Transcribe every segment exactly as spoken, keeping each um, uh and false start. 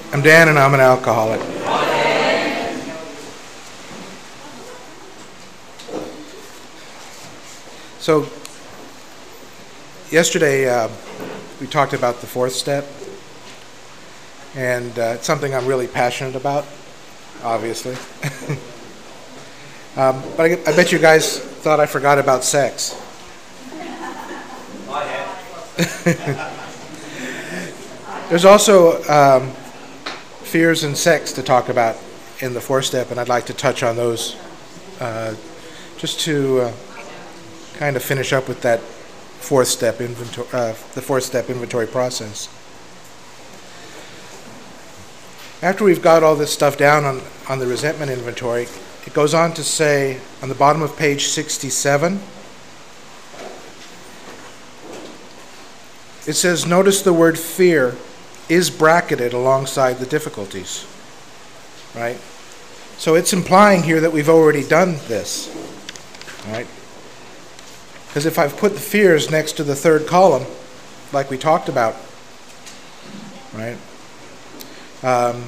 I'm Dan, and I'm an alcoholic. So, yesterday uh, we talked about the fourth step, and uh, it's something I'm really passionate about, obviously. um, but I, I bet you guys thought I forgot about sex. I have. There's also um, fears and sex to talk about in the fourth step, and I'd like to touch on those uh, just to uh, kind of finish up with that fourth step inventory, uh, the fourth step inventory process. After we've got all this stuff down on, on the resentment inventory, it goes on to say on the bottom of page sixty-seven, it says, notice the word fear is bracketed alongside the difficulties, right? So it's implying here that we've already done this, right? Because if I've put the fears next to the third column, like we talked about, right? Um,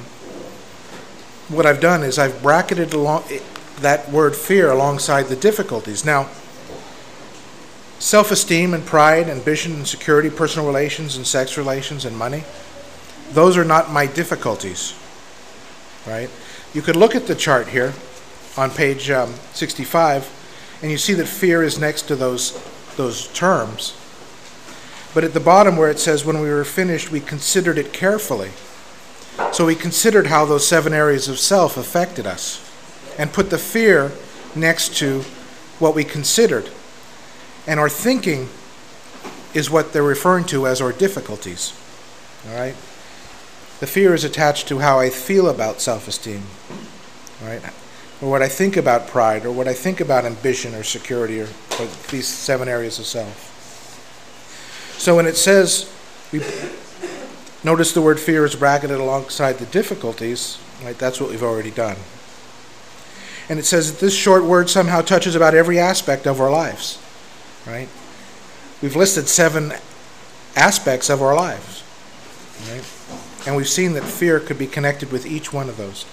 what I've done is I've bracketed along that word fear alongside the difficulties. Now, self-esteem and pride, ambition and security, personal relations and sex relations and money, those are not my difficulties, right? You could look at the chart here on page um, sixty-five, and you see that fear is next to those, those terms. But at the bottom where it says, when we were finished, we considered it carefully. So we considered how those seven areas of self affected us and put the fear next to what we considered. And our thinking is what they're referring to as our difficulties, all right? The fear is attached to how I feel about self-esteem, right? Or what I think about pride, or what I think about ambition or security, or, or these seven areas of self. So when it says, we notice the word fear is bracketed alongside the difficulties, right? That's what we've already done. And it says that this short word somehow touches about every aspect of our lives, right? We've listed seven aspects of our lives, right? And we've seen that fear could be connected with each one of those.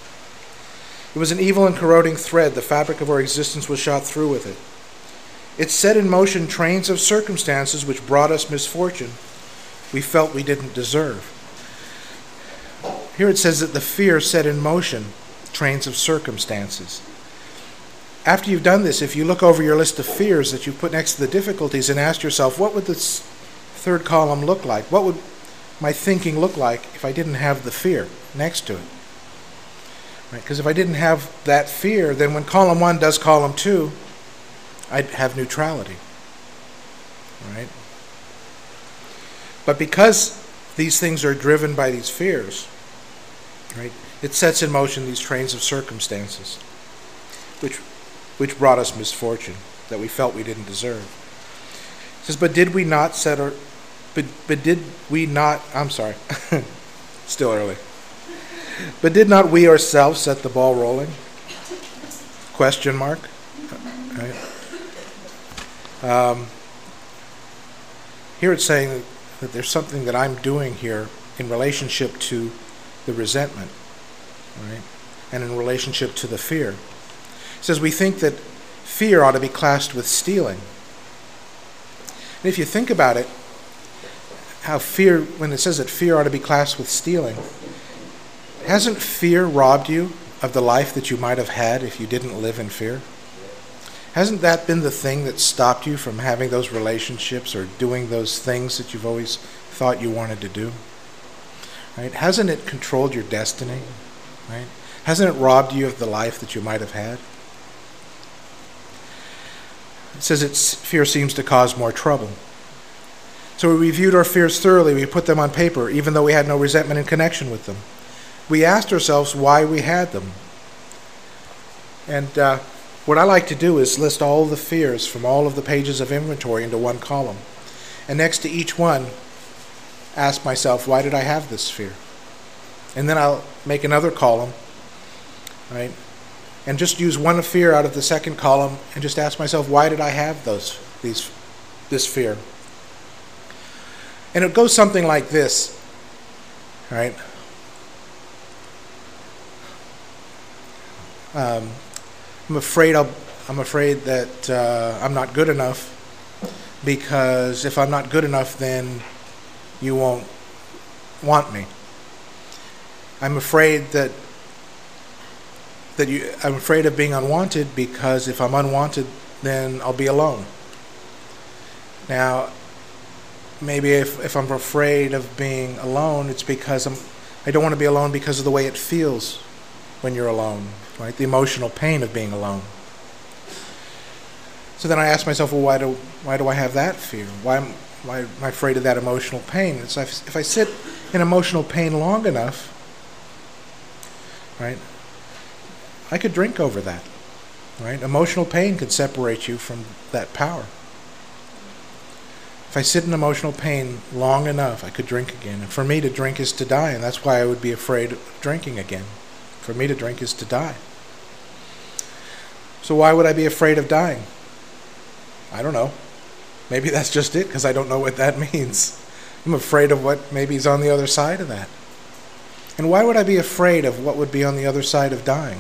It was an evil and corroding thread. The fabric of our existence was shot through with it. It set in motion trains of circumstances which brought us misfortune we felt we didn't deserve. Here it says that the fear set in motion trains of circumstances. After you've done this, if you look over your list of fears that you put next to the difficulties and ask yourself, what would this third column look like? What would my thinking look like if I didn't have the fear next to it? Right? Because if I didn't have that fear, then when column one does column two, I'd have neutrality. Right? But because these things are driven by these fears, right, it sets in motion these trains of circumstances, which which brought us misfortune that we felt we didn't deserve. It says, but did we not set our But but did we not, I'm sorry, still early. But did not we ourselves set the ball rolling? Question mark. Right. Um, here it's saying that there's something that I'm doing here in relationship to the resentment, right? And in relationship to the fear. It says we think that fear ought to be classed with stealing. And if you think about it, how fear, when it says that fear ought to be classed with stealing, hasn't fear robbed you of the life that you might have had if you didn't live in fear? Hasn't that been the thing that stopped you from having those relationships or doing those things that you've always thought you wanted to do? Right? Hasn't it controlled your destiny? Right? Hasn't it robbed you of the life that you might have had? It says it's, fear seems to cause more trouble. So we reviewed our fears thoroughly. We put them on paper, even though we had no resentment in connection with them. We asked ourselves why we had them. And uh, what I like to do is list all the fears from all of the pages of inventory into one column. And next to each one, ask myself, why did I have this fear? And then I'll make another column, right? And just use one fear out of the second column and just ask myself, why did I have those these this fear? And it goes something like this, right? Um, I'm afraid I'll, I'm afraid that uh, I'm not good enough, because if I'm not good enough, then you won't want me. I'm afraid that that you. I'm afraid of being unwanted, because if I'm unwanted, then I'll be alone. Now, maybe if, if I'm afraid of being alone, it's because I'm, I don't want to be alone because of the way it feels when you're alone, right? The emotional pain of being alone. So then I ask myself, well, why do why do I have that fear? Why am, why am I afraid of that emotional pain? And so if, if I sit in emotional pain long enough, right, I could drink over that, right? Emotional pain could separate you from that power. If I sit in emotional pain long enough, I could drink again. And for me to drink is to die, and that's why I would be afraid of drinking again. For me to drink is to die. So why would I be afraid of dying? I don't know. Maybe that's just it, because I don't know what that means. I'm afraid of what maybe is on the other side of that. And why would I be afraid of what would be on the other side of dying?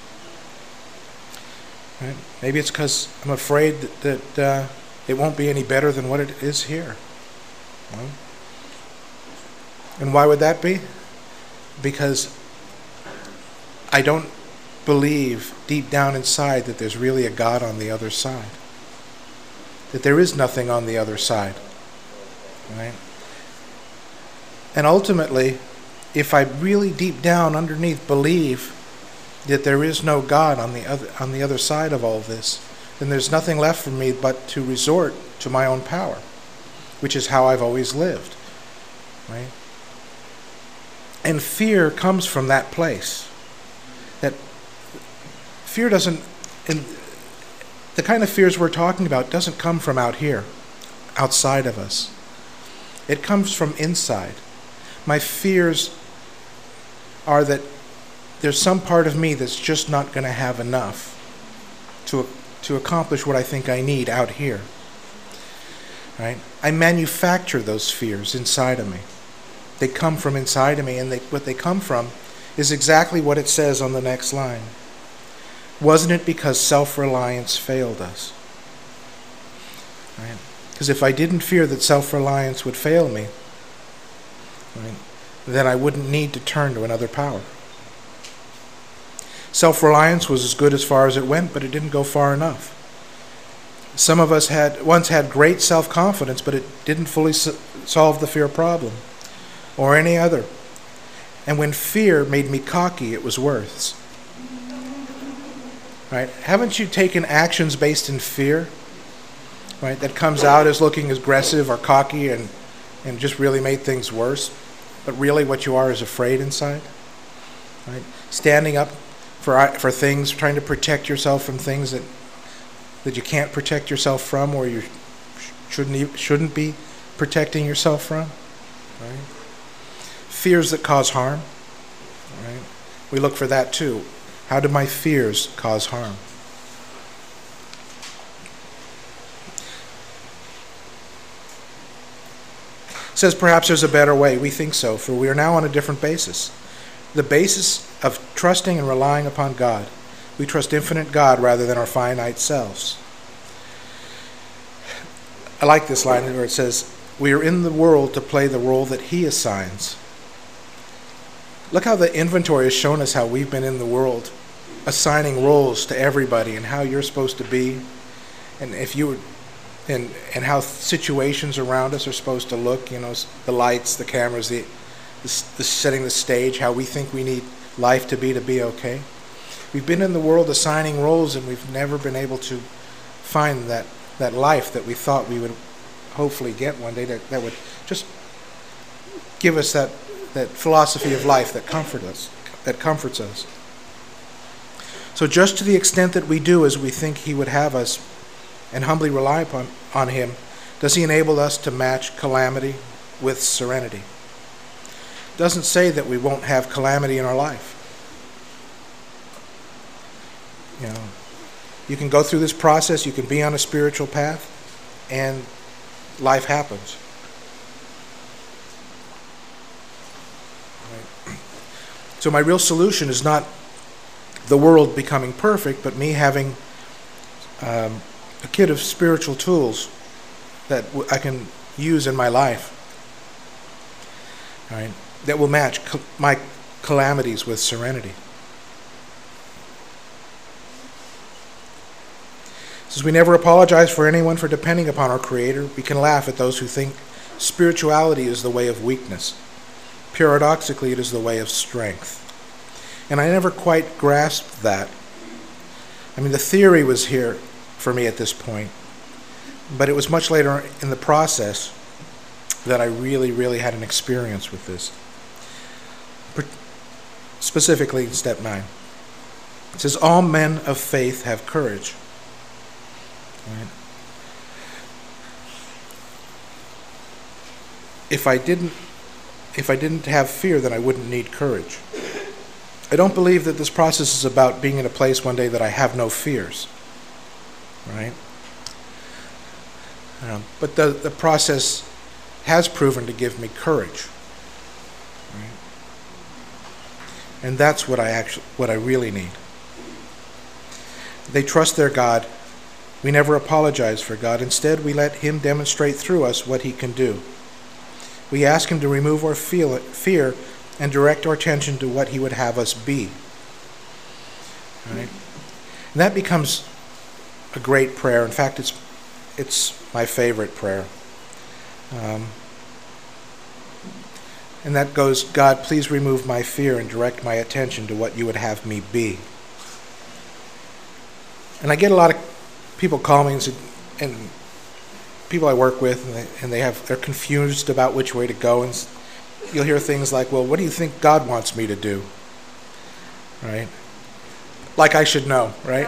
Right? Maybe it's because I'm afraid that, that uh, it won't be any better than what it is here. Well, and why would that be? Because I don't believe deep down inside that there's really a God on the other side. That there is nothing on the other side. Right? And ultimately, if I really deep down underneath believe that there is no God on the other on the other side of all this, then there's nothing left for me but to resort to my own power, which is how I've always lived. Right? And fear comes from that place. That fear doesn't, in the kind of fears we're talking about doesn't come from out here, outside of us. It comes from inside. My fears are that there's some part of me that's just not going to have enough to to accomplish what I think I need out here. Right? I manufacture those fears inside of me. They come from inside of me, and they, what they come from is exactly what it says on the next line. Wasn't it because self-reliance failed us? Right? Because if I didn't fear that self-reliance would fail me, right, then I wouldn't need to turn to another power. Self-reliance was as good as far as it went, but it didn't go far enough. Some of us had once had great self-confidence, but it didn't fully s- solve the fear problem, or any other. And when fear made me cocky, it was worse. Right? Haven't you taken actions based in fear, right, that comes out as looking aggressive or cocky and, and just really made things worse? But really what you are is afraid inside. Right? Standing up for for things, trying to protect yourself from things that that you can't protect yourself from, or you shouldn't even, shouldn't be protecting yourself from. Right? Fears that cause harm. Right? We look for that too. How do my fears cause harm? It says perhaps there's a better way. We think so, for we are now on a different basis. The basis of trusting and relying upon God. We trust infinite God rather than our finite selves. I like this line where it says, we are in the world to play the role that He assigns. Look how the inventory has shown us how we've been in the world, assigning roles to everybody and how you're supposed to be, and if you, and and how situations around us are supposed to look. You know, the lights, the cameras, the, the, the setting the stage, how we think we need life to be to be okay. We've been in the world assigning roles, and we've never been able to find that that life that we thought we would hopefully get one day. That that would just give us that. that philosophy of life that comforts us, that comforts us. So just to the extent that we do as we think He would have us and humbly rely upon on Him, does He enable us to match calamity with serenity. It doesn't say that we won't have calamity in our life. You know, you can go through this process, you can be on a spiritual path, and life happens. So my real solution is not the world becoming perfect, but me having um, a kit of spiritual tools that w- I can use in my life, right, that will match cal- my calamities with serenity. Since we never apologize for anyone for depending upon our Creator, we can laugh at those who think spirituality is the way of weakness. Paradoxically, it is the way of strength. And I never quite grasped that. I mean, the theory was here for me at this point, but it was much later in the process that I really, really had an experience with this. Specifically in step nine. It says, all men of faith have courage. Right? If I didn't, if I didn't have fear, then I wouldn't need courage. I don't believe that this process is about being in a place one day that I have no fears. Right? Um, but the, the process has proven to give me courage. Right? And that's what I actually, what I really need. They trust their God. We never apologize for God. Instead, we let Him demonstrate through us what He can do. We ask Him to remove our feel, fear and direct our attention to what He would have us be. Right? And that becomes a great prayer. In fact, it's it's my favorite prayer. Um, and that goes, God, please remove my fear and direct my attention to what you would have me be. And I get a lot of people call me and, say, and people I work with, and they, and they have they're confused about which way to go. And you'll hear things like, well, what do you think God wants me to do? Right? Like I should know, right?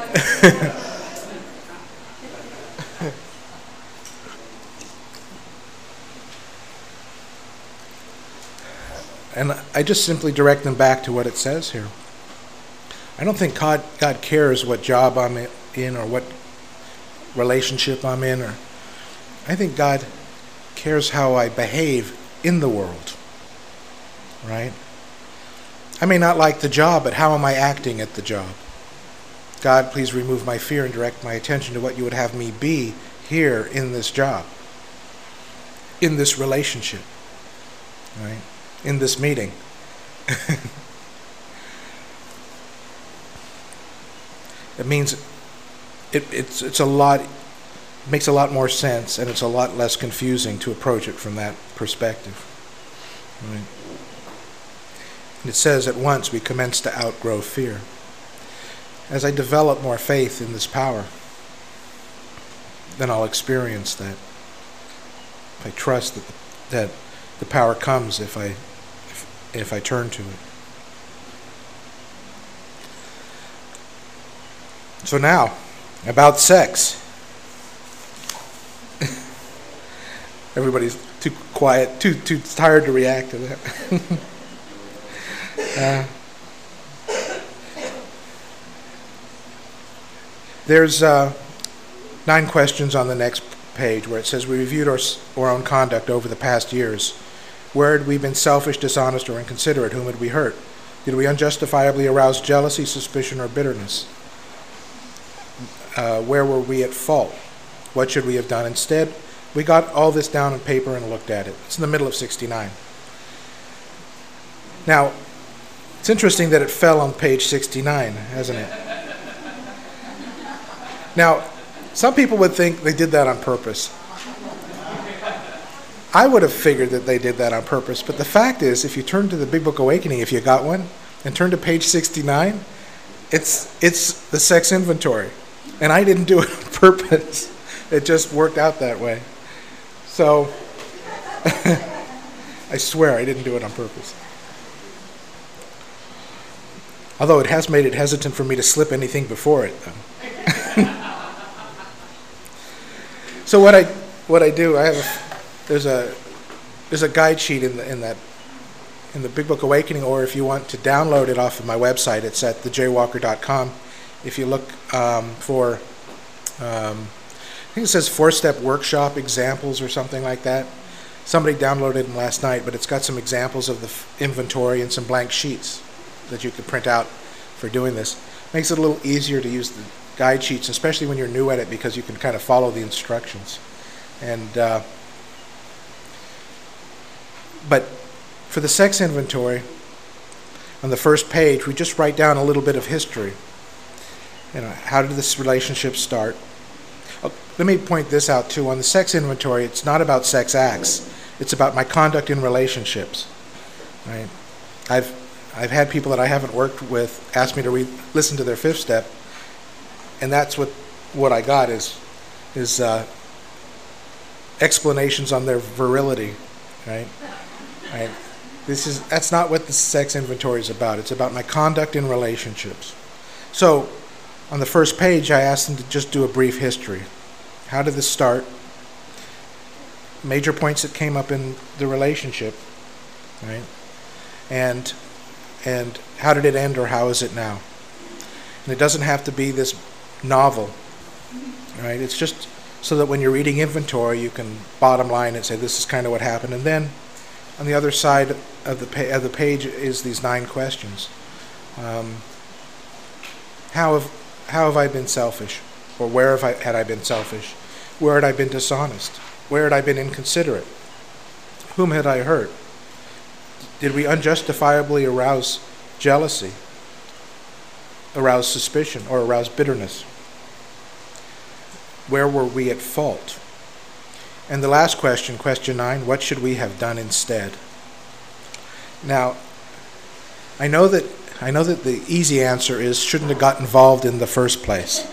And I just simply direct them back to what it says here. I don't think God, God cares what job I'm in or what relationship I'm in. Or I think God cares how I behave in the world. Right? I may not like the job, but how am I acting at the job? God, please remove my fear and direct my attention to what you would have me be here in this job, in this relationship, right? In this meeting. It means it, it's it's a lot, it makes a lot more sense, and it's a lot less confusing to approach it from that perspective. Right? And it says at once we commence to outgrow fear. As I develop more faith in this power, then I'll experience that. If I trust that that the power comes if I if, if I turn to it. So now, about sex. Everybody's too quiet, too too tired to react to that. uh, there's uh, nine questions on the next page where it says we reviewed our, our own conduct over the past years. Where had we been selfish, dishonest, or inconsiderate? Whom had we hurt? Did we unjustifiably arouse jealousy, suspicion, or bitterness? Uh, where were we at fault? What should we have done instead? We got all this down on paper and looked at it. It's in the middle of sixty-nine. Now, it's interesting that it fell on page sixty-nine, hasn't it? Now, some people would think they did that on purpose. I would have figured that they did that on purpose, but the fact is, if you turn to the Big Book Awakening, if you got one, and turn to page sixty-nine, it's it's the sex inventory. And I didn't do it on purpose. It just worked out that way. So, I swear I didn't do it on purpose. Although it has made it hesitant for me to slip anything before it, though. So what I what I do, I have a, there's a there's a guide sheet in the in that in the Big Book Awakening, or if you want to download it off of my website, it's at the j walker dot com. If you look um, for, um, I think it says four-step workshop examples or something like that. Somebody downloaded them last night, but it's got some examples of the f- inventory and some blank sheets that you could print out for doing this. makes it a little easier to use the guide sheets, especially when you're new at it, because you can kind of follow the instructions. And uh, but for the sex inventory, on the first page, we just write down a little bit of history. You know, how did this relationship start? Oh, let me point this out too. On the sex inventory, it's not about sex acts. It's about my conduct in relationships. Right? I've I've had people that I haven't worked with ask me to read, listen to their fifth step, and that's what what I got is is uh, explanations on their virility. Right? Right? This is that's not what the sex inventory is about. It's about my conduct in relationships. So, on the first page, I asked them to just do a brief history. How did this start? Major points that came up in the relationship, right? And and how did it end, or how is it now? And it doesn't have to be this novel, right? It's just so that when you're reading inventory, you can bottom line and say, this is kind of what happened. And then on the other side of the, pa- of the page is these nine questions. Um, how have how have I been selfish? Or where have I, had I been selfish? Where had I been dishonest? Where had I been inconsiderate? Whom had I hurt? Did we unjustifiably arouse jealousy, arouse suspicion, or arouse bitterness? Where were we at fault? And the last question, question nine, what should we have done instead? Now, I know that I know that the easy answer is shouldn't have got involved in the first place.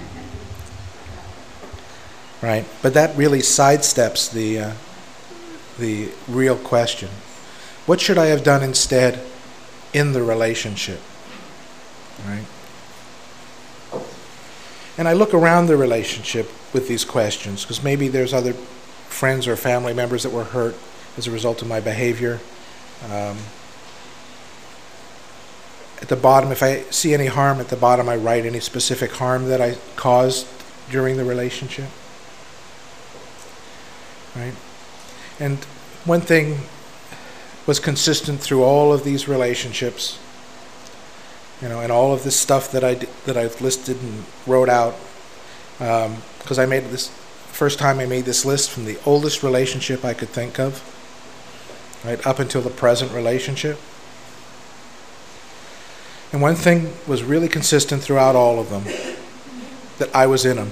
Right? But that really sidesteps the uh, the real question. What should I have done instead in the relationship? Right? And I look around the relationship with these questions, because maybe there's other friends or family members that were hurt as a result of my behavior. Um, at the bottom, if I see any harm, at the bottom I write any specific harm that I caused during the relationship. Right? And one thing was consistent through all of these relationships, you know, and all of this stuff that I that I've listed and wrote out, because um, I made this first time I made this list from the oldest relationship I could think of, right, up until the present relationship. And one thing was really consistent throughout all of them, that I was in them.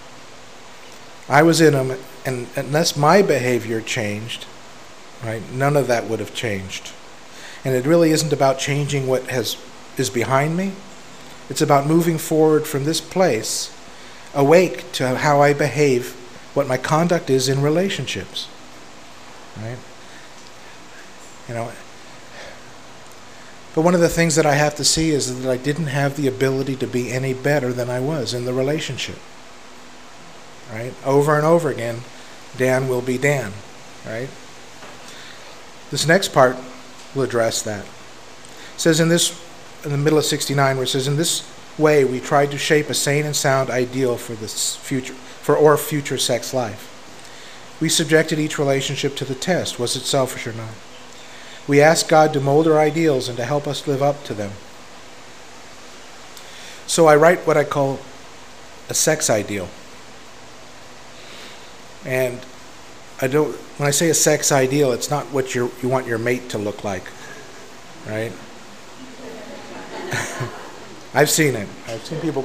I was in them, and unless my behavior changed, right, none of that would have changed. And it really isn't about changing what has is behind me. It's about moving forward from this place, awake to how I behave, what my conduct is in relationships. Right? You know. But one of the things that I have to see is that I didn't have the ability to be any better than I was in the relationship. Right? Over and over again, Dan will be Dan. Right? This next part will address that. It says in this, in the middle of sixty-nine, where it says, in this way we tried to shape a sane and sound ideal for this future, for our future sex life. We subjected each relationship to the test. Was it selfish or not? We asked God to mold our ideals and to help us live up to them. So I write what I call a sex ideal. And I don't, when I say a sex ideal, it's not what you you want your mate to look like, right? I've seen it. I've seen people.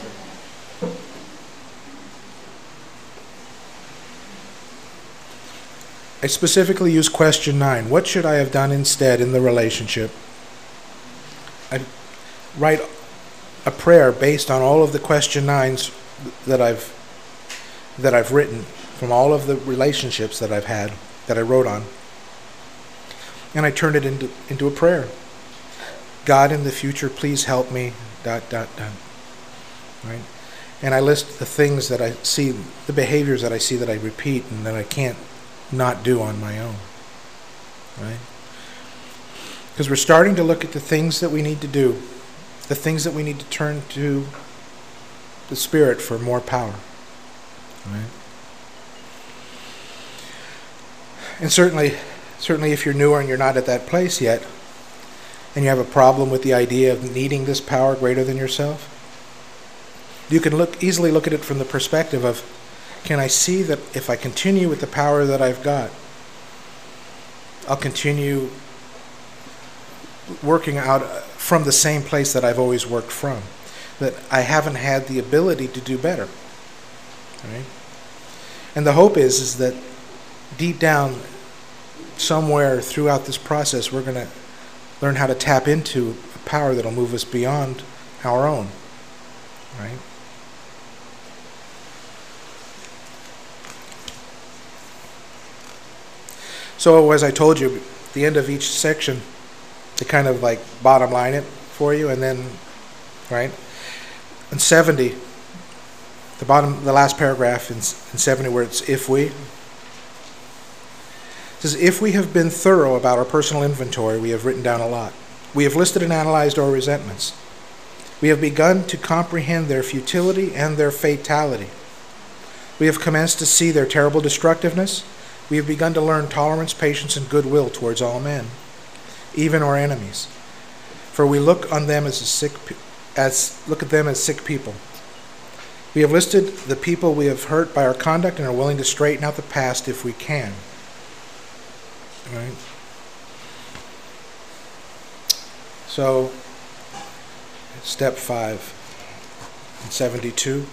I specifically use question nine. What should I have done instead in the relationship? I write a prayer based on all of the question nines that I've that I've written from all of the relationships that I've had, that I wrote on. And I turn it into, into a prayer. God, in the future, please help me, dot, dot, dot. Right? And I list the things that I see, the behaviors that I see that I repeat and that I can't not do on my own. Right? Because we're starting to look at the things that we need to do, the things that we need to turn to the Spirit for more power. Right? And certainly, certainly if you're newer and you're not at that place yet, and you have a problem with the idea of needing this power greater than yourself, you can look easily look at it from the perspective of, can I see that if I continue with the power that I've got, I'll continue working out from the same place that I've always worked from, that I haven't had the ability to do better, right? And the hope is, is that deep down, somewhere throughout this process, we're going to learn how to tap into a power that'll move us beyond our own, right? So as I told you, at the end of each section, to kind of like bottom line it for you, and then, right? In seventy, the bottom, the last paragraph in, in seventy, where it's if we, it says, if we have been thorough about our personal inventory, we have written down a lot. We have listed and analyzed our resentments. We have begun to comprehend their futility and their fatality. We have commenced to see their terrible destructiveness. We have begun to learn tolerance, patience, and goodwill towards all men, even our enemies. For we look on them as a sick, as look at them as sick people. We have listed the people we have hurt by our conduct and are willing to straighten out the past if we can. Right? So, step five, seventy-two.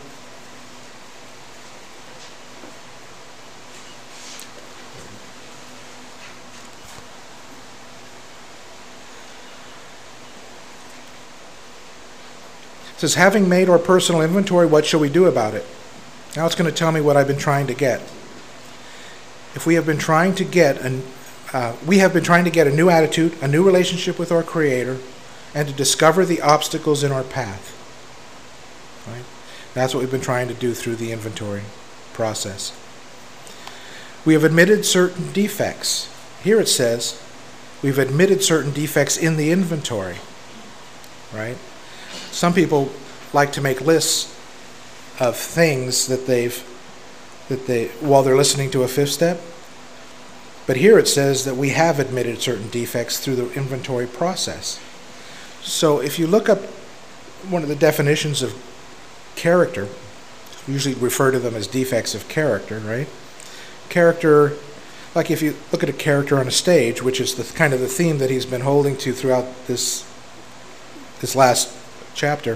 It says, having made our personal inventory, what shall we do about it? Now it's going to tell me what I've been trying to get. If we have been trying to get, an, uh, we have been trying to get a new attitude, a new relationship with our Creator, and to discover the obstacles in our path. Right? That's what we've been trying to do through the inventory process. We have admitted certain defects. Here it says, we've admitted certain defects in the inventory. Right? Some people like to make lists of things that they've, that they, while they're listening to a fifth step. But here it says that we have admitted certain defects through the inventory process. So if you look up one of the definitions of character, we usually refer to them as defects of character, right? Character, like if you look at a character on a stage, which is the kind of the theme that he's been holding to throughout this, this last chapter.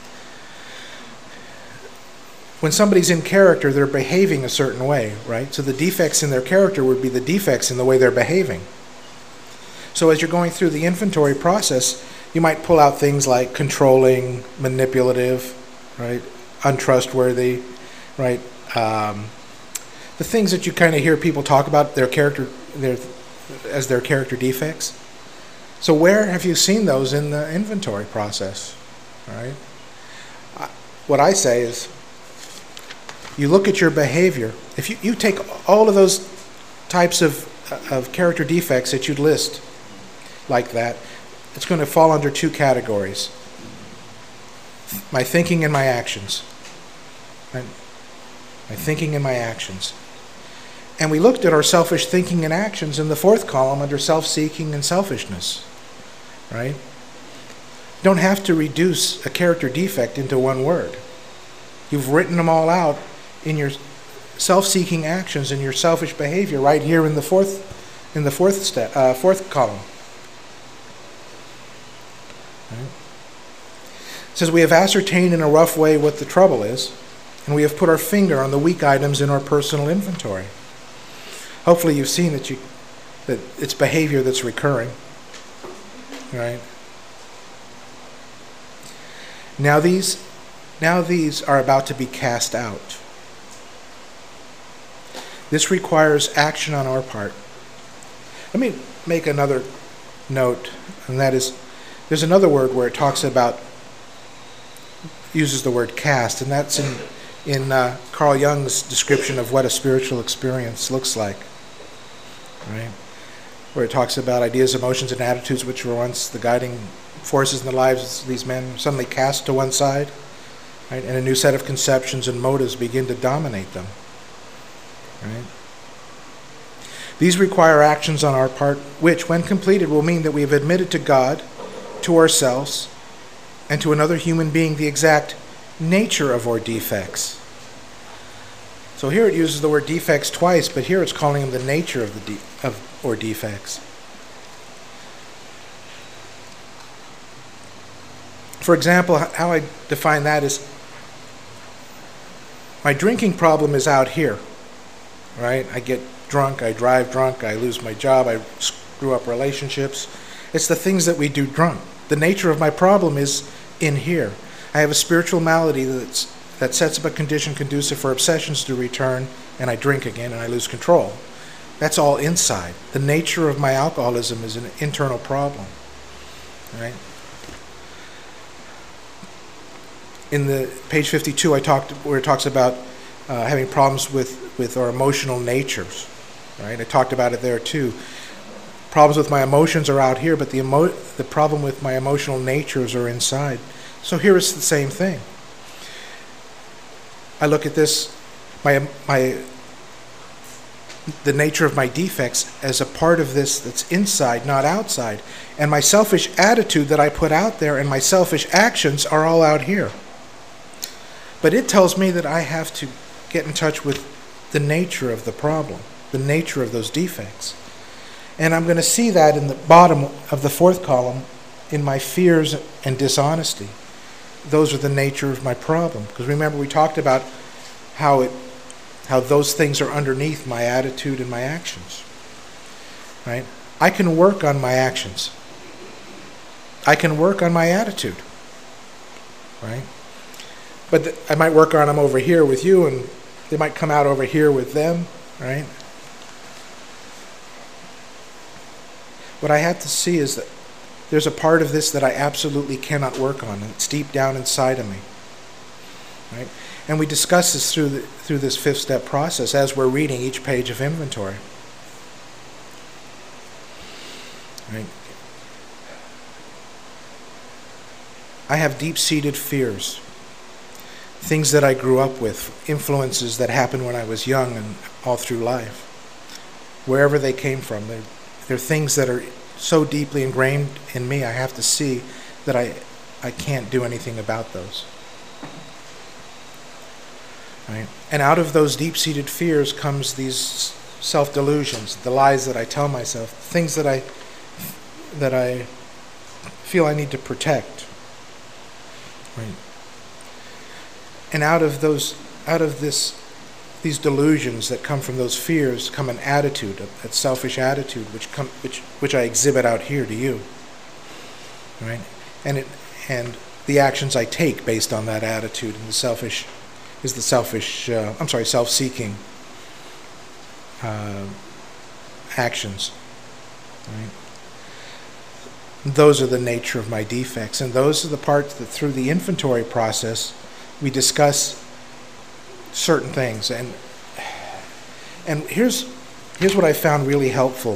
When somebody's in character, they're behaving a certain way, right? So the defects in their character would be the defects in the way they're behaving. So as you're going through the inventory process, you might pull out things like controlling, manipulative, right? Untrustworthy, right? Um, the things that you kind of hear people talk about their character, their, as their character defects. So where have you seen those in the inventory process? Right? What I say is, you look at your behavior. If you, you take all of those types of, of character defects that you'd list like that, it's going to fall under two categories. My thinking and my actions. Right? My thinking and my actions. And we looked at our selfish thinking and actions in the fourth column under self-seeking and selfishness. Right? You don't have to reduce a character defect into one word. You've written them all out in your self-seeking actions and your selfish behavior right here in the fourth, in the fourth step, uh, fourth column. Right? It says we have ascertained in a rough way what the trouble is, and we have put our finger on the weak items in our personal inventory. Hopefully, you've seen that you that it's behavior that's recurring. Right? Now these, now these are about to be cast out. This requires action on our part. Let me make another note, and that is, there's another word where it talks about, uses the word cast, and that's in, in uh, Carl Jung's description of what a spiritual experience looks like. Right? Where it talks about ideas, emotions, and attitudes which were once the guiding forces in the lives of these men suddenly cast to one side, right? And a new set of conceptions and motives begin to dominate them. Right? These require actions on our part, which, when completed, will mean that we have admitted to God to ourselves and to another human being the exact nature of our defects. So here it uses the word defects twice, but here it's calling them the nature of the de- of or defects. For example, how I define that is my drinking problem is out here, right? I get drunk, I drive drunk, I lose my job, I screw up relationships. It's the things that we do drunk. The nature of my problem is in here. I have a spiritual malady that's, that sets up a condition conducive for obsessions to return, and I drink again and I lose control. That's all inside. The nature of my alcoholism is an internal problem, right? In the page fifty-two, I talked where it talks about uh, having problems with, with our emotional natures, right? I talked about it there too. Problems with my emotions are out here, but the emo- the problem with my emotional natures are inside. So here it's the same thing. I look at this, my my the nature of my defects as a part of this that's inside, not outside. And my selfish attitude that I put out there and my selfish actions are all out here. But it tells me that I have to get in touch with the nature of the problem, the nature of those defects. And I'm going to see that in the bottom of the fourth column in my fears and dishonesty. Those are the nature of my problem. Because remember, we talked about how it, how those things are underneath my attitude and my actions. Right? I can work on my actions. I can work on my attitude. Right? But th- I might work on them over here with you, and they might come out over here with them. Right? What I have to see is that there's a part of this that I absolutely cannot work on, and it's deep down inside of me. Right? And we discuss this through the, through this fifth step process as we're reading each page of inventory. Right? I have deep-seated fears, things that I grew up with, influences that happened when I was young and all through life. Wherever they came from, they're, they're things that are so deeply ingrained in me, I have to see that I, I can't do anything about those. Right? And out of those deep-seated fears comes these self-delusions, the lies that I tell myself, things that I that I feel I need to protect. Right? And out of those, out of this, these delusions that come from those fears come an attitude, that selfish attitude, which come, which which I exhibit out here to you. Right? And it and the actions I take based on that attitude and the selfish is the selfish. Uh, I'm sorry, self-seeking uh, actions. Right? Those are the nature of my defects, and those are the parts that through the inventory process we discuss certain things. And and here's here's what I found really helpful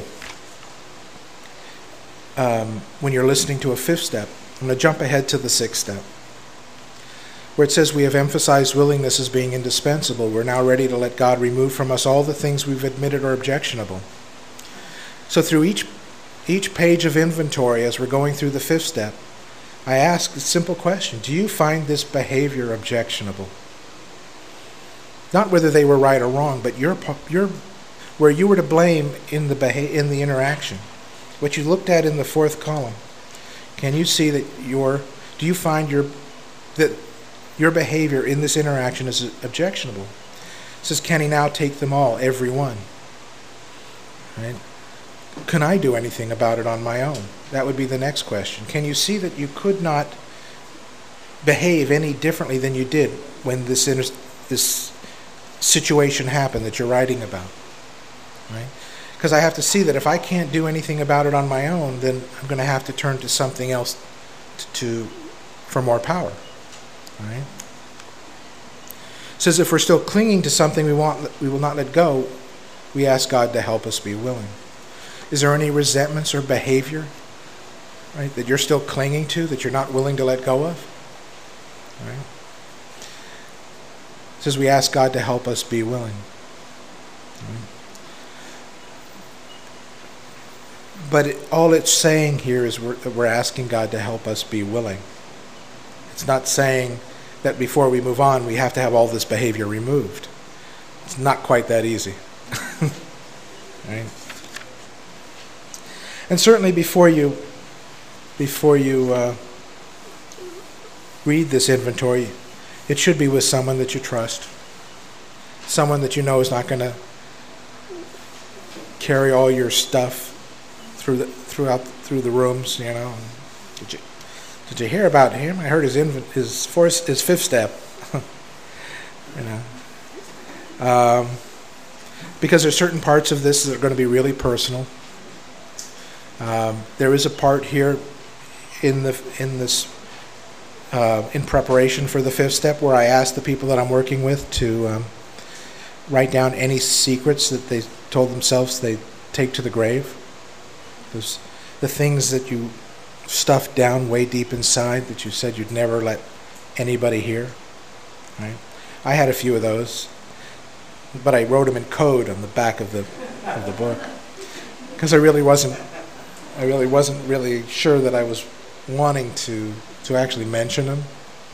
um, when you're listening to a fifth step. I'm going to jump ahead to the sixth step, where it says we have emphasized willingness as being indispensable. We're now ready to let God remove from us all the things we've admitted are objectionable. So through each each page of inventory, as we're going through the fifth step, I ask a simple question: do you find this behavior objectionable? Not whether they were right or wrong, but your your where you were to blame in the beha- in the interaction. What you looked at in the fourth column. Can you see that your do you find your that your behavior in this interaction is objectionable? It says, can he now take them all, every one? Right? Can I do anything about it on my own? That would be the next question. Can you see that you could not behave any differently than you did when this inter- this situation happened that you're writing about? Right? Because I have to see that if I can't do anything about it on my own, then I'm going to have to turn to something else to, to for more power. Right? It says if we're still clinging to something we want, we will not let go. We ask God to help us be willing. Is there any resentments or behavior, right, that you're still clinging to, that you're not willing to let go of? Right? It says we ask God to help us be willing. Right? But it, all it's saying here is we're, we're asking God to help us be willing. It's not saying that before we move on, we have to have all this behavior removed. It's not quite that easy. Right? And certainly before you, before you uh, read this inventory, it should be with someone that you trust. Someone that you know is not going to carry all your stuff through the throughout through the rooms. You know, did you did you hear about him? I heard his inv- his fourth his fifth step. You know, um, because there's certain parts of this that are going to be really personal. Um, there is a part here in the in this uh, in preparation for the fifth step where I asked the people that I'm working with to um, write down any secrets that they told themselves they take to the grave. Those, the things that you stuffed down way deep inside that you said you'd never let anybody hear. Right? I had a few of those, but I wrote them in code on the back of the of the book because I really wasn't I really wasn't really sure that I was wanting to to actually mention them.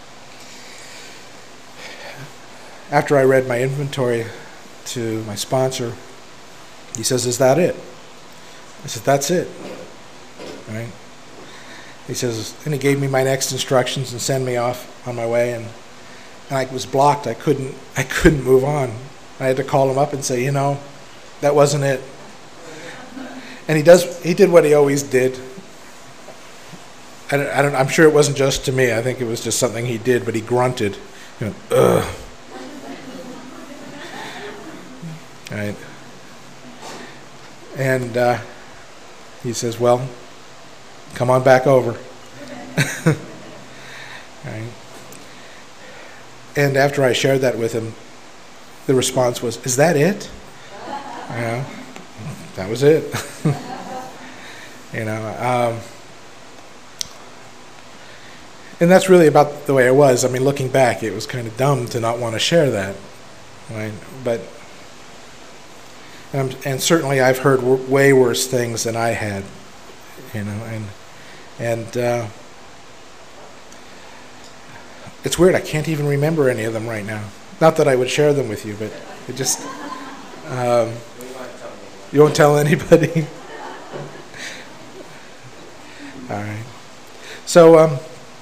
After I read my inventory to my sponsor, he says, "Is that it?" I said, "That's it." Right? He says, and he gave me my next instructions and sent me off on my way, and, and I was blocked. I couldn't I couldn't move on. I had to call him up and say, you know, that wasn't it. And he does he did what he always did. I don't, I don't I'm sure it wasn't just to me. I think it was just something he did, but he grunted, you know, ugh. Right? And uh, he says, well, come on back over. Right? And after I shared that with him, the response was, is that it? You know, that was it. You know, um, and that's really about the way it was. I mean, looking back, it was kind of dumb to not want to share that. Right? But And, and certainly I've heard w- way worse things than I had, you know, and and uh, it's weird. I can't even remember any of them right now. Not that I would share them with you, but it just um, you won't tell anybody. All right. So um,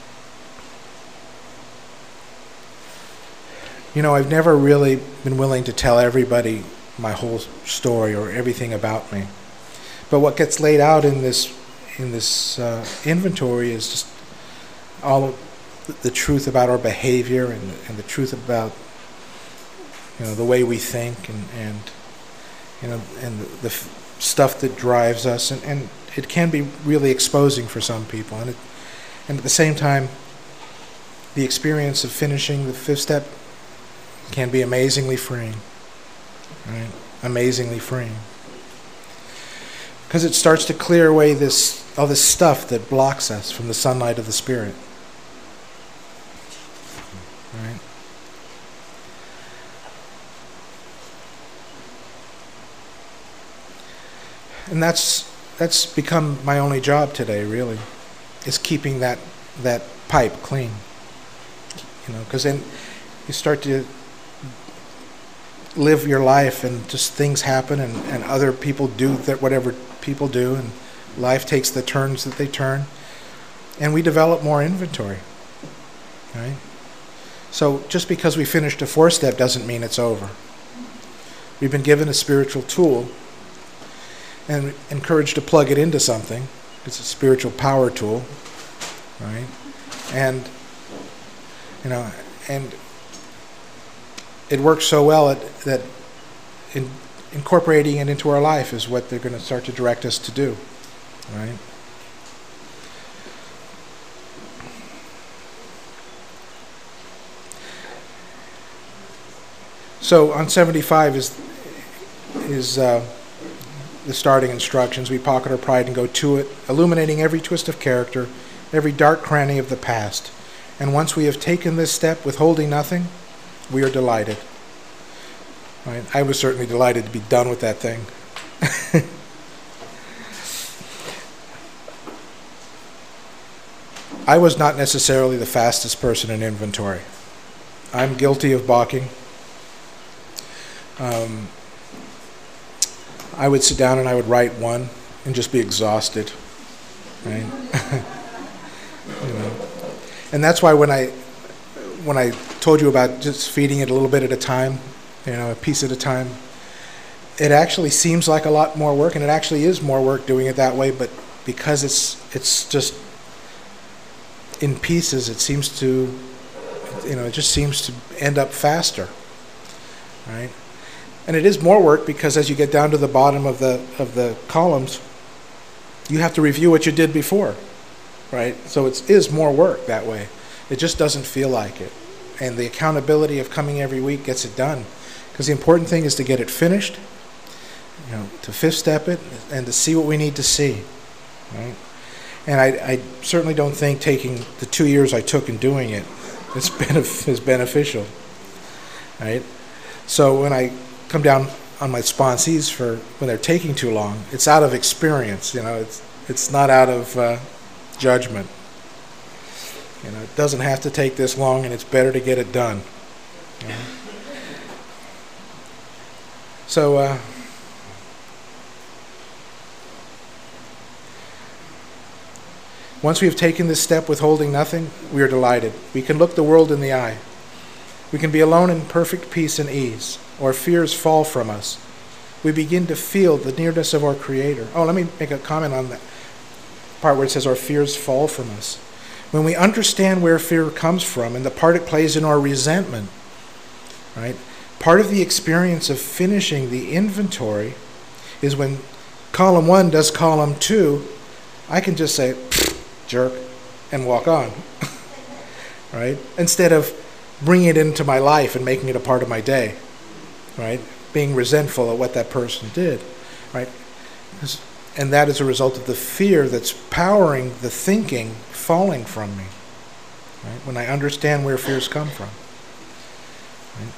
you know, I've never really been willing to tell everybody my whole story or everything about me. But what gets laid out in this in this uh, inventory is just all of the truth about our behavior and, and the truth about, you know, the way we think and, and you know and the, the f- stuff that drives us, and, and it can be really exposing for some people, and it, and at the same time the experience of finishing the fifth step can be amazingly freeing. Right? Amazingly freeing. Because it starts to clear away this all this stuff that blocks us from the sunlight of the Spirit. Right? And that's that's become my only job today, really, is keeping that that pipe clean. You know, because then you start to live your life and just things happen, and, and other people do that whatever people do, and life takes the turns that they turn, and we develop more inventory. Right? So just because we finished a fourth step doesn't mean it's over. We've been given a spiritual tool and encouraged to plug it into something. It's a spiritual power tool. Right? And you know, and it works so well that in, incorporating it into our life is what they're going to start to direct us to do, right? So on seventy-five is is uh, the starting instructions. We pocket our pride and go to it, illuminating every twist of character, every dark cranny of the past. And once we have taken this step, withholding nothing, we are delighted. Right? I was certainly delighted to be done with that thing. I was not necessarily the fastest person in inventory. I'm guilty of balking. Um, I would sit down and I would write one and just be exhausted, right? You know, and that's why when I when I told you about just feeding it a little bit at a time, you know, a piece at a time, it actually seems like a lot more work, and it actually is more work doing it that way. But because it's it's just in pieces, it seems to, you know, it just seems to end up faster, right? And it is more work because as you get down to the bottom of the of the columns, you have to review what you did before, right? So it is more work that way. It just doesn't feel like it. And the accountability of coming every week gets it done. Because the important thing is to get it finished, you know, to fifth step it, and to see what we need to see, right? And I, I certainly don't think taking the two years I took in doing it is, benef- is beneficial, right? So when I come down on my sponsees for when they're taking too long, it's out of experience, you know, it's it's not out of uh, judgment. You know, it doesn't have to take this long, and it's better to get it done. You know? So, uh, once we have taken this step with holding nothing, we are delighted. We can look the world in the eye. We can be alone in perfect peace and ease. Our fears fall from us. We begin to feel the nearness of our Creator. Oh, let me make a comment on that part where it says our fears fall from us. When we understand where fear comes from and the part it plays in our resentment, right? Part of the experience of finishing the inventory is when column one does column two, I can just say, jerk, and walk on, right? Instead of bringing it into my life and making it a part of my day, right? Being resentful of what that person did, right? And that is a result of the fear that's powering the thinking falling from me, right? When I understand where fears come from. Right?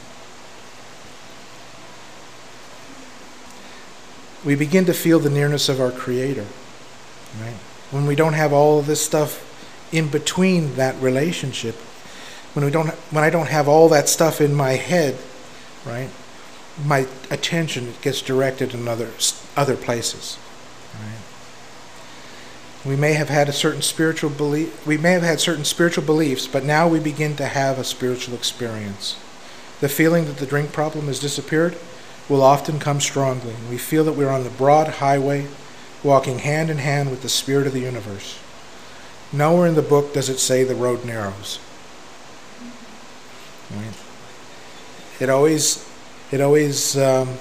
We begin to feel the nearness of our Creator, right? When we don't have all of this stuff in between that relationship, when we don't, when I don't have all that stuff in my head, right? My attention gets directed in other other places. Right? We may have had a certain spiritual belief. We may have had certain spiritual beliefs, but now we begin to have a spiritual experience. The feeling that the drink problem has disappeared will often come strongly. We feel that we're on the broad highway, walking hand in hand with the spirit of the universe. Nowhere in the book does it say the road narrows. Right? It always, it always, um,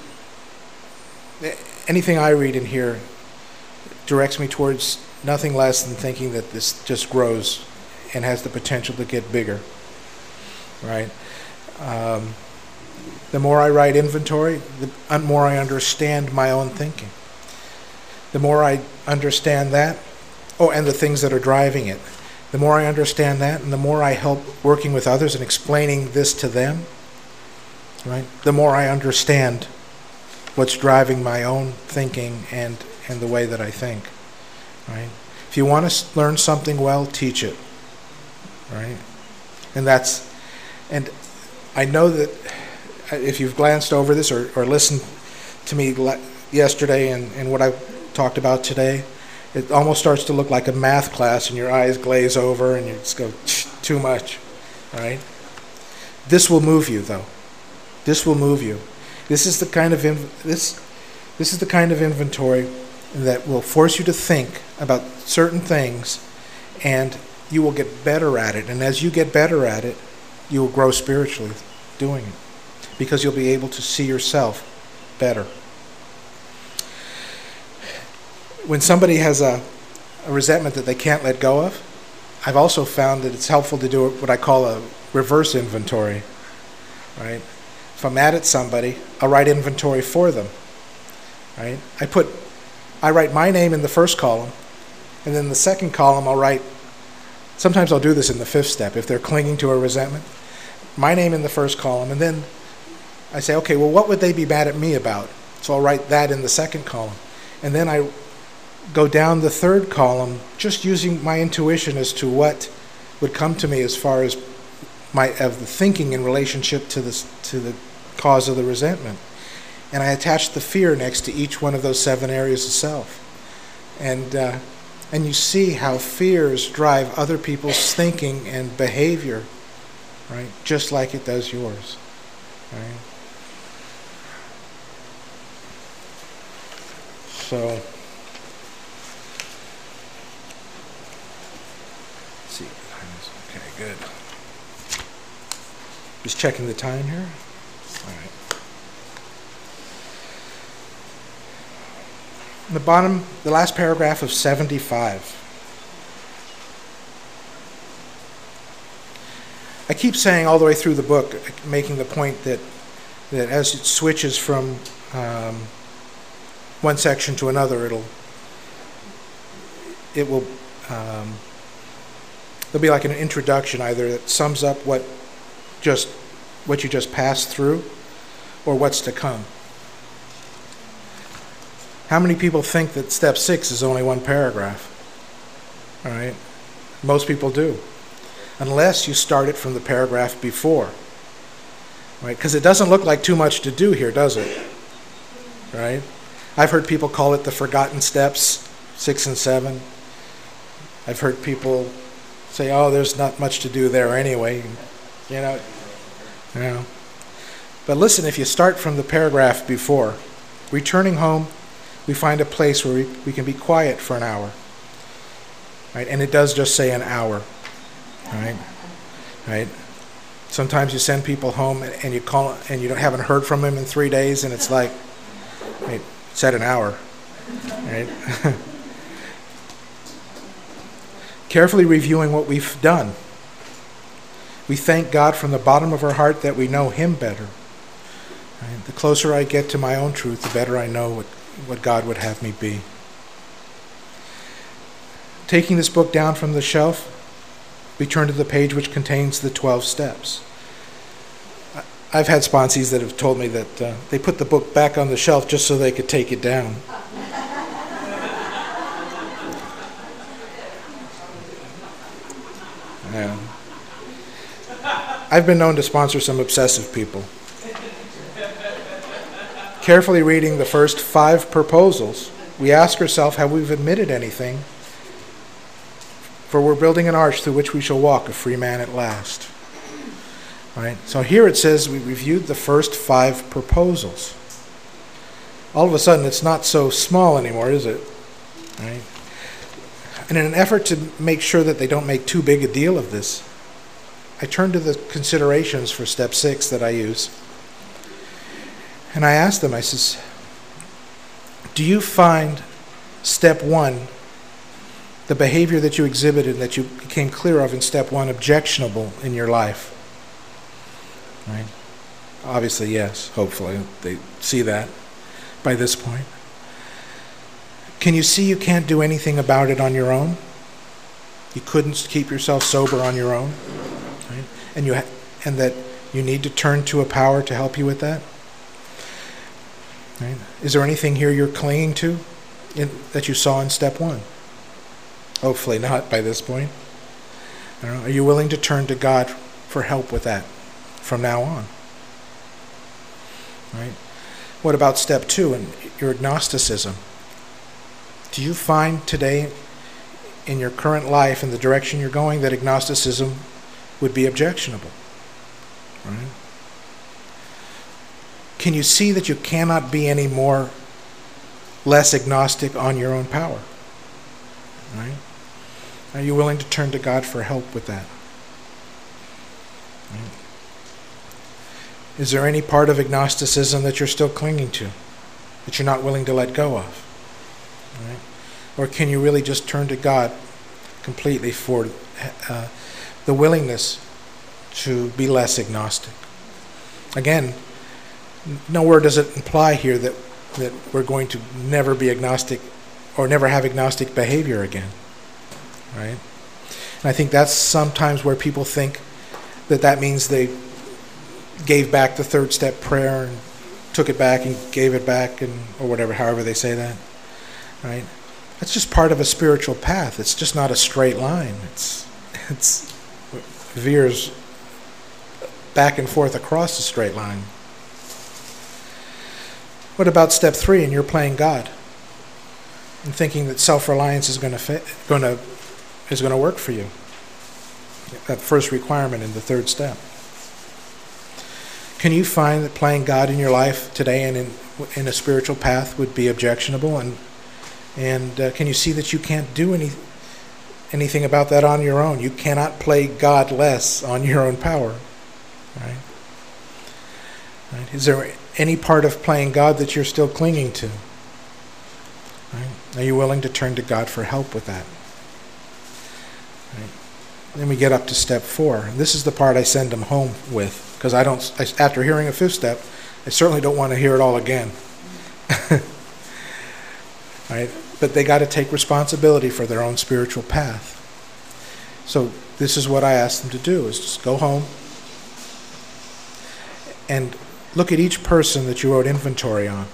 anything I read in here directs me towards nothing less than thinking that this just grows and has the potential to get bigger. Right? Um, the more I write inventory, the more I understand my own thinking. The more I understand that, oh, and the things that are driving it. The more I understand that, and the more I help working with others and explaining this to them, right? The more I understand what's driving my own thinking and, and the way that I think, right? If you want to learn something well, teach it, right? And that's, and I know that if you've glanced over this or, or listened to me yesterday and, and what I talked about today, it almost starts to look like a math class and your eyes glaze over and you just go, too much, right? This will move you, though. This will move you. This is the kind of inv- this this is the kind of inventory that will force you to think about certain things, and you will get better at it. And as you get better at it, you will grow spiritually doing it, because you'll be able to see yourself better. When somebody has a, a resentment that they can't let go of, I've also found that it's helpful to do what I call a reverse inventory, right? If I'm mad at somebody, I'll write inventory for them, right? I put, I write my name in the first column, and then the second column I'll write, sometimes I'll do this in the fifth step, if they're clinging to a resentment, my name in the first column, and then I say, okay, well, what would they be mad at me about? So I'll write that in the second column. And then I go down the third column, just using my intuition as to what would come to me as far as my of the thinking in relationship to this to the cause of the resentment. And I attached the fear next to each one of those seven areas of self. And uh, and you see how fears drive other people's thinking and behavior, right? Just like it does yours, right? So, let's see. Okay, good. Just checking the time here. All right. In the bottom, the last paragraph of seventy-five. I keep saying all the way through the book, making the point that that as it switches from um, one section to another, it'll it will um, there'll be like an introduction either that sums up what just what you just passed through, or what's to come. How many people think that step six is only one paragraph? All right, most people do, unless you start it from the paragraph before, right? Because it doesn't look like too much to do here, does it? Right? I've heard people call it the forgotten steps, six and seven. I've heard people say, "Oh, there's not much to do there anyway," you know. You know. But listen, if you start from the paragraph before, returning home, we find a place where we, we can be quiet for an hour. Right? And it does just say an hour. Right? Right? Sometimes you send people home and, and you call and you don't, haven't heard from them in three days, and it's like, right, it said an hour. Right? Carefully reviewing what we've done. We thank God from the bottom of our heart that we know Him better. Right? The closer I get to my own truth, the better I know what, what God would have me be. Taking this book down from the shelf, we turn to the page which contains the twelve steps. I've had sponsees that have told me that uh, they put the book back on the shelf just so they could take it down. Yeah. I've been known to sponsor some obsessive people. Carefully reading the first five proposals, we ask ourselves, have we admitted anything? For we're building an arch through which we shall walk, a free man at last. Right? So here it says we reviewed the first five proposals. All of a sudden, it's not so small anymore, is it? Right? And in an effort to make sure that they don't make too big a deal of this, I turn to the considerations for step six that I use. And I ask them, I says, do you find step one, the behavior that you exhibited and that you became clear of in step one, objectionable in your life? Right? Obviously, yes. Hopefully, they see that by this point. Can you see you can't do anything about it on your own? You couldn't keep yourself sober on your own, right? And you ha- and that you need to turn to a power to help you with that. Right? Is there anything here you're clinging to in, that you saw in step one? Hopefully not by this point. I don't know. Are you willing to turn to God for help with that from now on? Right? What about step two and your agnosticism? Do you find today in your current life, in the direction you're going, that agnosticism would be objectionable? Right? Can you see that you cannot be any more less agnostic on your own power? Right? Are you willing to turn to God for help with that? Right? Is there any part of agnosticism that you're still clinging to, that you're not willing to let go of? Right? Or can you really just turn to God completely for uh, the willingness to be less agnostic? Again, nowhere does it imply here that, that we're going to never be agnostic or never have agnostic behavior again. Right? And I think that's sometimes where people think that that means they gave back the third step prayer and took it back and gave it back, and or whatever, however they say that. Right? That's just part of a spiritual path. It's just not a straight line. It's it's veers back and forth across a straight line. What about step three, and you're playing God and thinking that self-reliance is going to fit, going to is going to work for you? That first requirement in the third step. Can you find that playing God in your life today and in in a spiritual path would be objectionable? And and uh, can you see that you can't do any anything about that on your own? You cannot play God less on your own power. Right? Right? Is there any part of playing God that you're still clinging to? Right? Are you willing to turn to God for help with that? Right? Then we get up to step four. And this is the part I send them home with, because I don't. I, after hearing a fifth step, I certainly don't want to hear it all again. Right? But they got to take responsibility for their own spiritual path. So this is what I ask them to do: is just go home and look at each person that you wrote inventory on.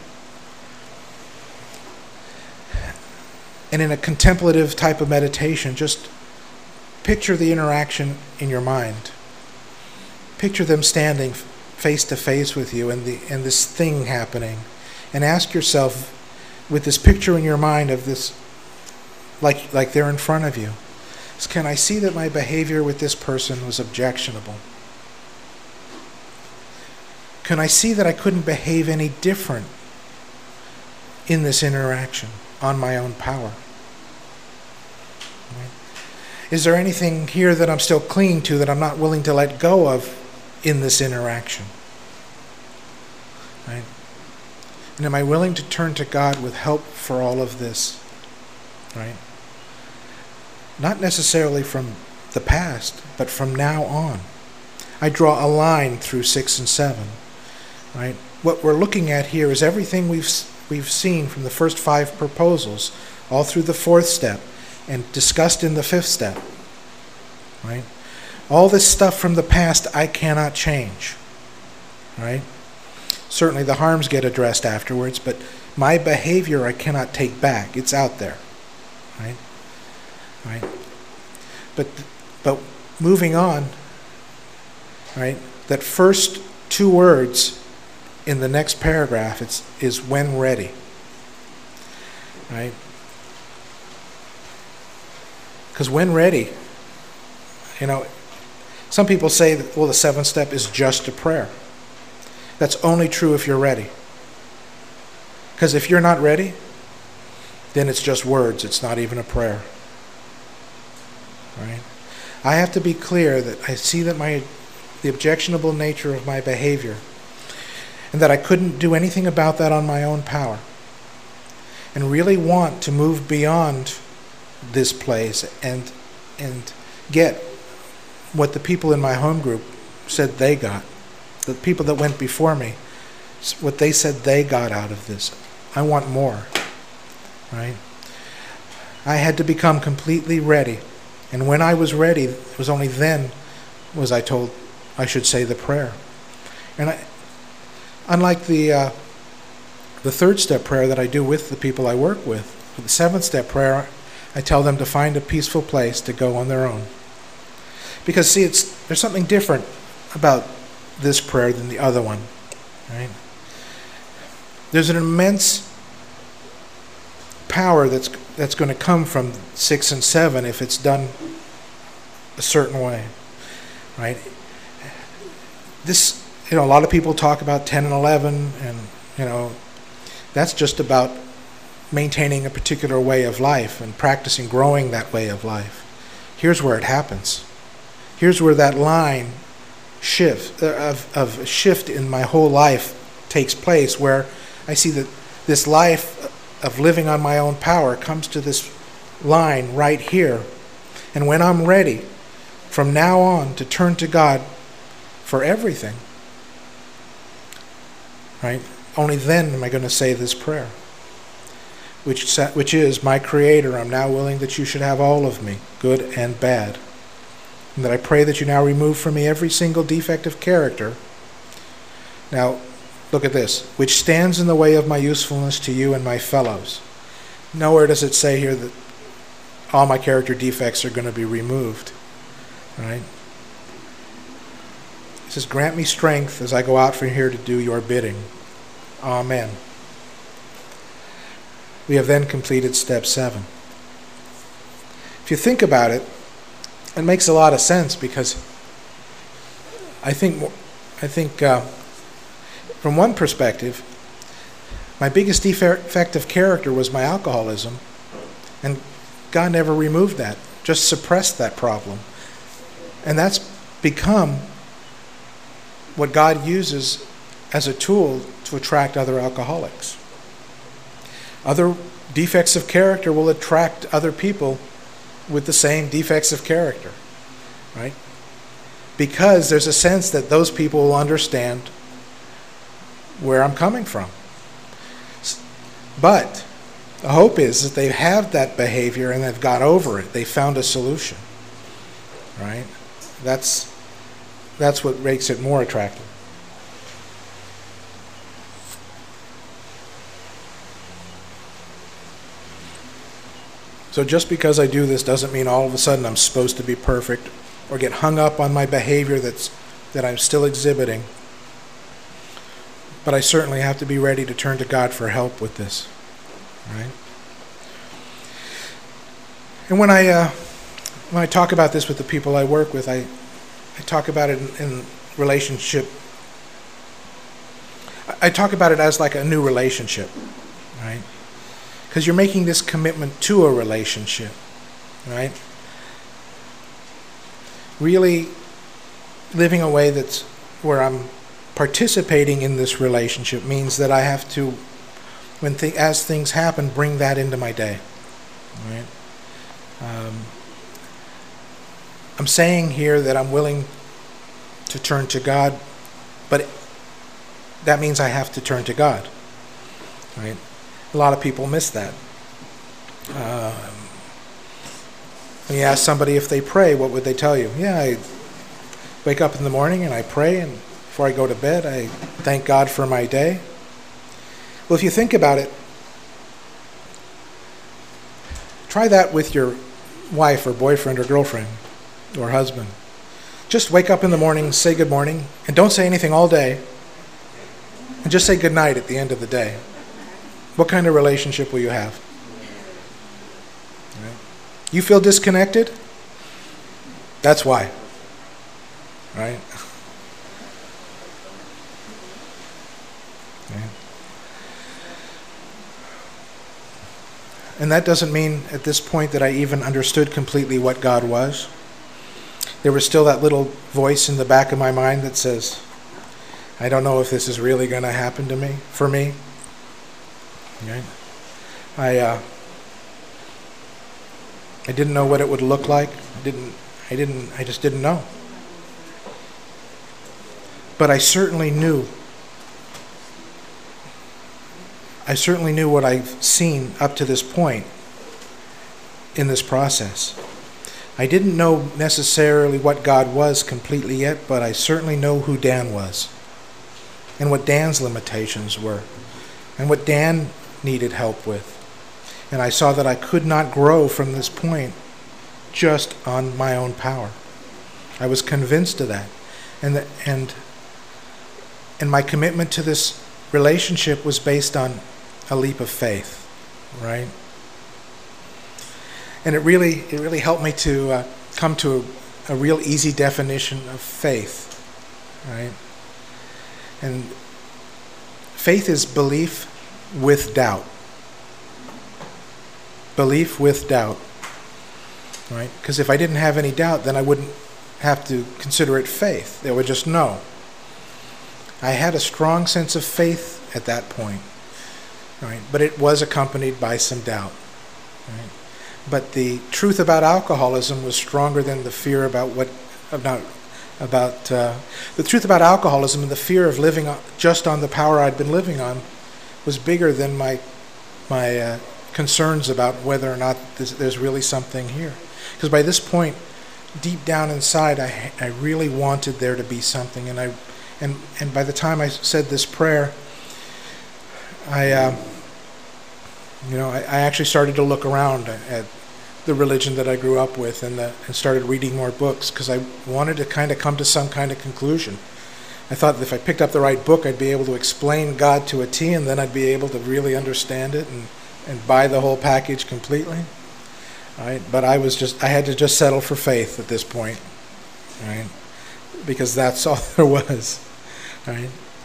And in a contemplative type of meditation, just picture the interaction in your mind. Picture them standing face to face with you and the and this thing happening. And ask yourself, with this picture in your mind of this, like like they're in front of you, is, can I see that my behavior with this person was objectionable? Can I see that I couldn't behave any different in this interaction on my own power? Right? Is there anything here that I'm still clinging to that I'm not willing to let go of in this interaction? Right? And am I willing to turn to God with help for all of this? Right? Not necessarily from the past, but from now on. I draw a line through six and seven. Right? What we're looking at here is everything we've we've seen from the first five proposals, all through the fourth step, and discussed in the fifth step. Right? All this stuff from the past I cannot change. Right? Certainly the harms get addressed afterwards, but my behavior I cannot take back. It's out there. Right? Right? But but moving on, right? That first two words in the next paragraph, it's is when ready. Right? Because when ready, you know, some people say that, well, the seventh step is just a prayer. That's only true if you're ready. Because if you're not ready, then it's just words. It's not even a prayer. Right? I have to be clear that I see that my the objectionable nature of my behavior, and that I couldn't do anything about that on my own power, and really want to move beyond this place and and get what the people in my home group said they got, the people that went before me, what they said they got out of this. I want more. Right? I had to become completely ready. And when I was ready, it was only then was I told I should say the prayer. And I, unlike the uh, the third step prayer that I do with the people I work with, for the seventh step prayer, I tell them to find a peaceful place to go on their own. Because see, it's there's something different about this prayer than the other one. Right? There's an immense power that's that's going to come from six and seven if it's done a certain way, right? This, you know, a lot of people talk about ten and eleven, and you know, that's just about maintaining a particular way of life and practicing growing that way of life. Here's where it happens. Here's where that line shift of of shift in my whole life takes place, where I see that this life of living on my own power comes to this line right here. And when I'm ready, from now on, to turn to God for everything, right? Only then am I going to say this prayer, which which is, my Creator, I'm now willing that you should have all of me, good and bad. And that I pray that you now remove from me every single defect of character. Now, look at this, which stands in the way of my usefulness to you and my fellows. Nowhere does it say here that all my character defects are going to be removed. Right? It says, grant me strength as I go out from here to do your bidding. Amen. We have then completed step seven. If you think about it, it makes a lot of sense, because I think, I think uh, from one perspective, my biggest defect of character was my alcoholism, and God never removed that, just suppressed that problem. And that's become what God uses as a tool to attract other alcoholics. Other defects of character will attract other people with the same defects of character, right? Because there's a sense that those people will understand where I'm coming from. But the hope is that they have that behavior and they've got over it. They found a solution, right? That's that's what makes it more attractive. So just because I do this doesn't mean all of a sudden I'm supposed to be perfect or get hung up on my behavior that's that I'm still exhibiting. But I certainly have to be ready to turn to God for help with this, right? And when I uh, when I talk about this with the people I work with, I I talk about it in, in relationship. I talk about it as like a new relationship, right? Because you're making this commitment to a relationship, right? Really living a way that's where I'm participating in this relationship means that I have to, when th- as things happen, bring that into my day, right? Um, I'm saying here that I'm willing to turn to God, but that means I have to turn to God, right? A lot of people miss that. Um, when you ask somebody if they pray, what would they tell you? Yeah, I wake up in the morning and I pray, and before I go to bed, I thank God for my day. Well, if you think about it, try that with your wife or boyfriend or girlfriend or husband. Just wake up in the morning, say good morning, and don't say anything all day, and just say good night at the end of the day. What kind of relationship will you have? Right? You feel disconnected? That's why. Right? Okay. And that doesn't mean at this point that I even understood completely what God was. There was still that little voice in the back of my mind that says, I don't know if this is really going to happen to me, for me. Right? I uh, I didn't know what it would look like. I didn't. I didn't. I just didn't know. But I certainly knew. I certainly knew what I've seen up to this point in this process. I didn't know necessarily what God was completely yet, but I certainly know who Dan was, and what Dan's limitations were, and what Dan needed help with. And I saw that I could not grow from this point just on my own power. I was convinced of that. And the, and and my commitment to this relationship was based on a leap of faith, right? And it really it really helped me to uh, come to a, a real easy definition of faith, right? And faith is belief with doubt. Belief with doubt. Right? Because if I didn't have any doubt, then I wouldn't have to consider it faith. They would just know. I had a strong sense of faith at that point. Right? But it was accompanied by some doubt. Right? But the truth about alcoholism was stronger than the fear about what about about uh, the truth about alcoholism and the fear of living just on the power I'd been living on was bigger than my my uh, concerns about whether or not this, there's really something here. Because by this point, deep down inside, I I really wanted there to be something, and I and and by the time I said this prayer, I uh, You know, I, I actually started to look around at the religion that I grew up with, and, the, and started reading more books because I wanted to kind of come to some kind of conclusion. I thought that if I picked up the right book, I'd be able to explain God to a T, and then I'd be able to really understand it and, and buy the whole package completely. Right? But I was just, I had to just settle for faith at this point, right? Because that's all there was, right?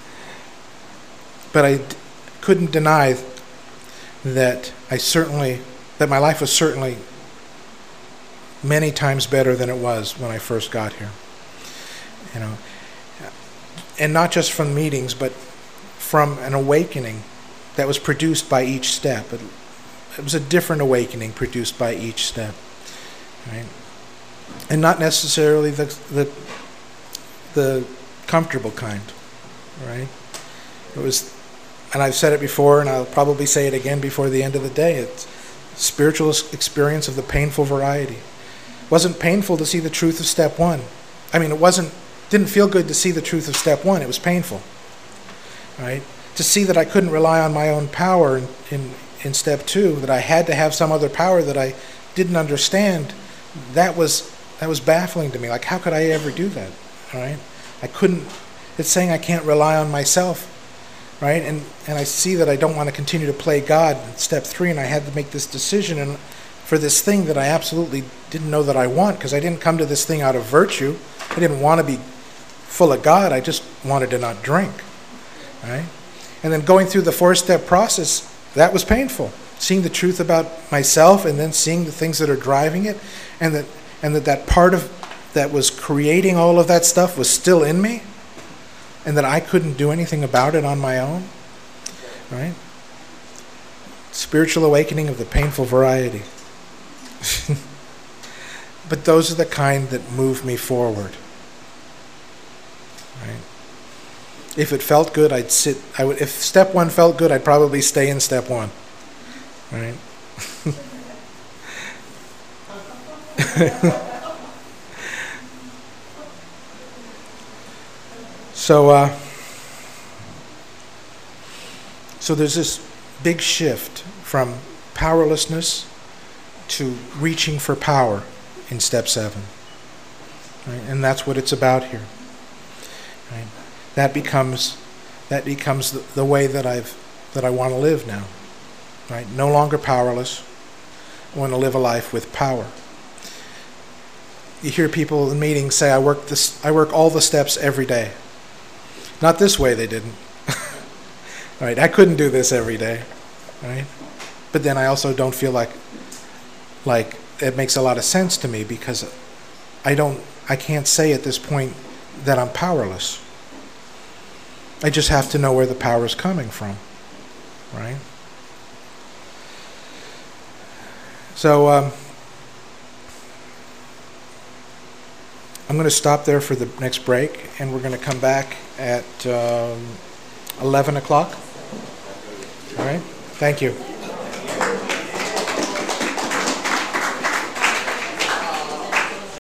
But I d- couldn't deny that I certainly, that my life was certainly many times better than it was when I first got here. You know, and not just from meetings, but from an awakening that was produced by each step. It, it was a different awakening produced by each step, right? And not necessarily the the the comfortable kind, right? It was, and I've said it before, and I'll probably say it again before the end of the day. It's spiritual experience of the painful variety. It wasn't painful to see the truth of step one. I mean, it wasn't. Didn't feel good to see the truth of step one. It was painful, right? To see that I couldn't rely on my own power in, in, in step two, that I had to have some other power that I didn't understand, that was that was baffling to me. Like, how could I ever do that, right? I couldn't, it's saying I can't rely on myself, right? And, and I see that I don't want to continue to play God in step three, and I had to make this decision and for this thing that I absolutely didn't know that I want, because I didn't come to this thing out of virtue. I didn't want to be full of God. I just wanted to not drink, right? And then going through the four-step process, that was painful. Seeing the truth about myself, and then seeing the things that are driving it, and that and that that part of that was creating all of that stuff was still in me, and that I couldn't do anything about it on my own, right? Spiritual awakening of the painful variety. But those are the kind that move me forward. Right? If it felt good, I'd sit. I would. If step one felt good, I'd probably stay in step one. Right? so, uh, so there's this big shift from powerlessness to reaching for power in step seven. Right? And that's what it's about here. Right? That becomes that becomes the, the way that I've that I want to live now. Right? No longer powerless. I want to live a life with power. You hear people in meetings say, I work this I work all the steps every day. Not this way, they didn't. Right? I couldn't do this every day. Right? But then I also don't feel like like it makes a lot of sense to me, because I don't I can't say at this point that I'm powerless. I just have to know where the power is coming from, right? So um, I'm going to stop there for the next break, and we're going to come back at um, eleven o'clock. All right? Thank you.